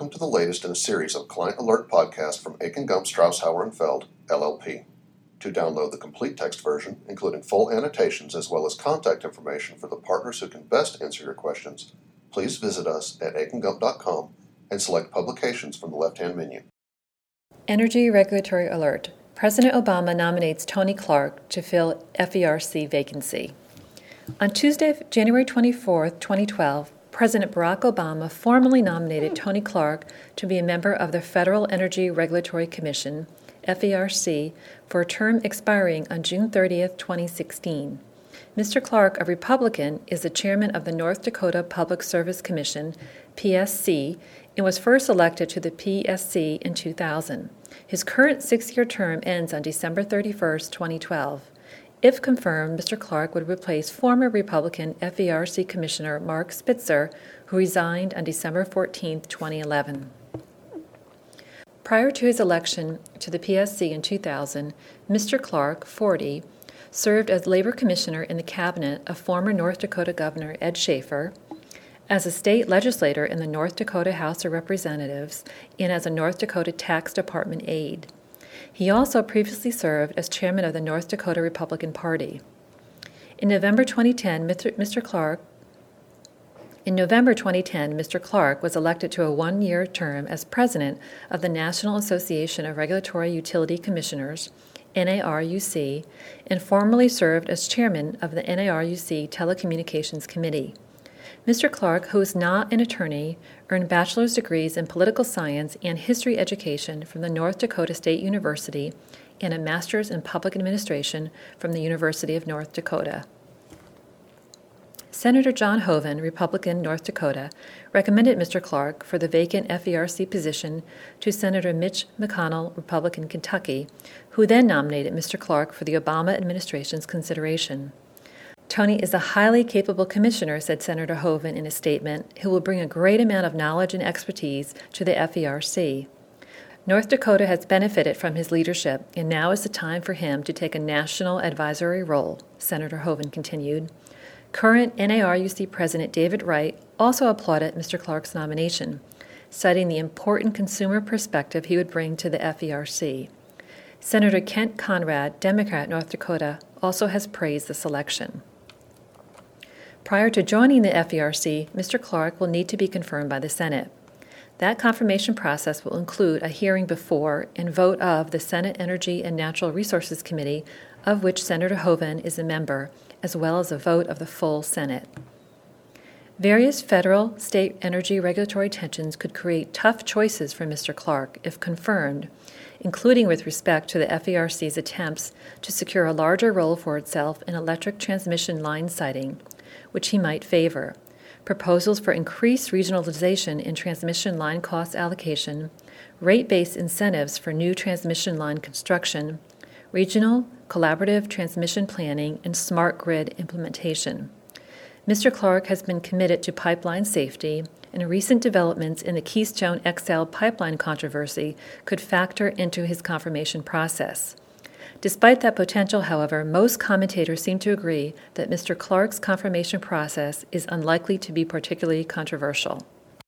welcome to the latest in a series of Client Alert podcasts from Akin Gump Strauss Hauer & Feld, LLP. To download the complete text version, including full annotations as well as contact information for the partners who can best answer your questions, please visit us at akingump.com and select Publications from the left-hand menu. Energy Regulatory Alert. President Obama nominates Tony Clark to fill FERC vacancy. On Tuesday, January 24, 2012, President Barack Obama formally nominated Tony Clark to be a member of the Federal Energy Regulatory Commission, FERC, for a term expiring on June 30, 2016. Mr. Clark, a Republican, is the chairman of the North Dakota Public Service Commission, PSC, and was first elected to the PSC in 2000. His current 6-year term ends on December 31, 2012. If confirmed, Mr. Clark would replace former Republican FERC Commissioner Mark Spitzer, who resigned on December 14, 2011. Prior to his election to the PSC in 2000, Mr. Clark, 40, served as Labor Commissioner in the cabinet of former North Dakota Governor Ed Schaefer, as a state legislator in the North Dakota House of Representatives, and as a North Dakota Tax Department aide. He also previously served as chairman of the North Dakota Republican Party. In November 2010, Mr. Clark was elected to a 1-year term as president of the National Association of Regulatory Utility Commissioners, NARUC, and formerly served as chairman of the NARUC Telecommunications Committee. Mr. Clark, who is not an attorney, earned bachelor's degrees in political science and history education from the North Dakota State University and a master's in public administration from the University of North Dakota. Senator John Hoeven, Republican, North Dakota, recommended Mr. Clark for the vacant FERC position to Senator Mitch McConnell, Republican, Kentucky, who then nominated Mr. Clark for the Obama administration's consideration. Tony is a highly capable commissioner, said Senator Hoeven in a statement, who will bring a great amount of knowledge and expertise to the FERC. North Dakota has benefited from his leadership, and now is the time for him to take a national advisory role, Senator Hoeven continued. Current NARUC President David Wright also applauded Mr. Clark's nomination, citing the important consumer perspective he would bring to the FERC. Senator Kent Conrad, Democrat, North Dakota, also has praised the selection. Prior to joining the FERC, Mr. Clark will need to be confirmed by the Senate. That confirmation process will include a hearing before and vote of the Senate Energy and Natural Resources Committee, of which Senator Hoeven is a member, as well as a vote of the full Senate. Various federal, state energy regulatory tensions could create tough choices for Mr. Clark if confirmed, including with respect to the FERC's attempts to secure a larger role for itself in electric transmission line siting, which he might favor, proposals for increased regionalization in transmission line cost allocation, rate-based incentives for new transmission line construction, regional, collaborative transmission planning, and smart grid implementation. Mr. Clark has been committed to pipeline safety, and recent developments in the Keystone XL pipeline controversy could factor into his confirmation process. Despite that potential, however, most commentators seem to agree that Mr. Clark's confirmation process is unlikely to be particularly controversial.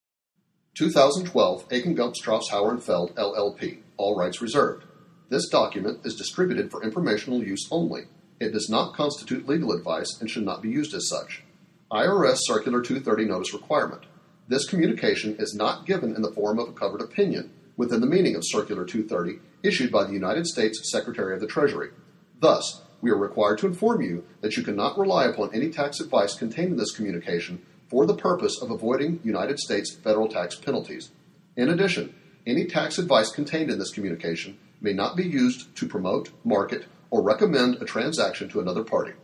2012 Akin Gump Strauss Hauer & Feld, LLP. All rights reserved. This document is distributed for informational use only. It does not constitute legal advice and should not be used as such. IRS Circular 230 Notice Requirement. This communication is not given in the form of a covered opinion within the meaning of Circular 230 issued by the United States Secretary of the Treasury. Thus, we are required to inform you that you cannot rely upon any tax advice contained in this communication for the purpose of avoiding United States federal tax penalties. In addition, any tax advice contained in this communication may not be used to promote, market, or recommend a transaction to another party.